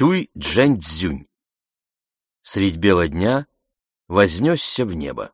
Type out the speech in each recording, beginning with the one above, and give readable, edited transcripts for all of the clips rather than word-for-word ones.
Сюй-Джэнь-Цзюнь. Средь бела дня вознесся в небо.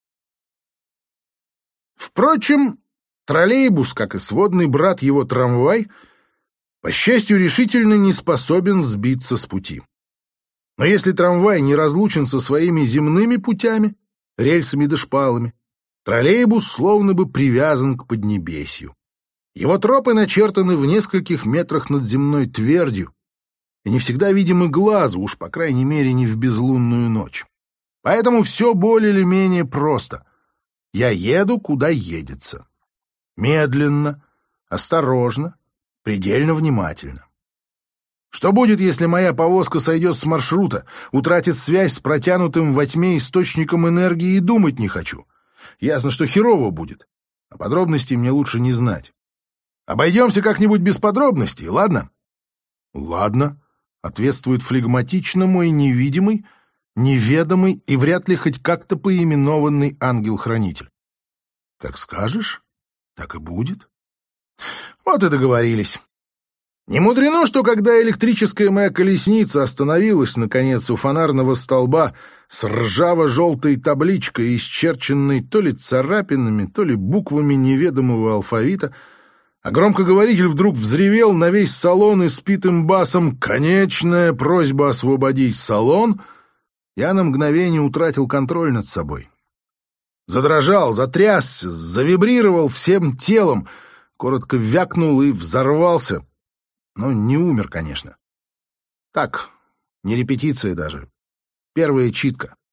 Впрочем, троллейбус, как и сводный брат его трамвай, по счастью, решительно не способен сбиться с пути. Но если трамвай не разлучен со своими земными путями, рельсами да шпалами, троллейбус словно бы привязан к поднебесью. Его тропы начертаны в нескольких метрах над земной твердью и не всегда видимы глазу, уж по крайней мере не в безлунную ночь. Поэтому все более или менее просто. Я еду, куда едется. Медленно, осторожно, предельно внимательно. Что будет, если моя повозка сойдет с маршрута, утратит связь с протянутым во тьме источником энергии, и думать не хочу? Ясно, что херово будет, а подробностей мне лучше не знать. Обойдемся как-нибудь без подробностей, ладно? Ладно, ответствует флегматично мой невидимый, неведомый и вряд ли хоть как-то поименованный ангел-хранитель. Как скажешь, так и будет. Вот и договорились. Не мудрено, что когда электрическая моя колесница остановилась, наконец, у фонарного столба с ржаво-желтой табличкой, исчерченной то ли царапинами, то ли буквами неведомого алфавита, а громкоговоритель вдруг взревел на весь салон испитым басом «Конечная просьба освободить салон», я на мгновение утратил контроль над собой. Задрожал, затрясся, завибрировал всем телом, коротко вякнул и взорвался. Но не умер, конечно. Так, не репетиция даже. Первая читка.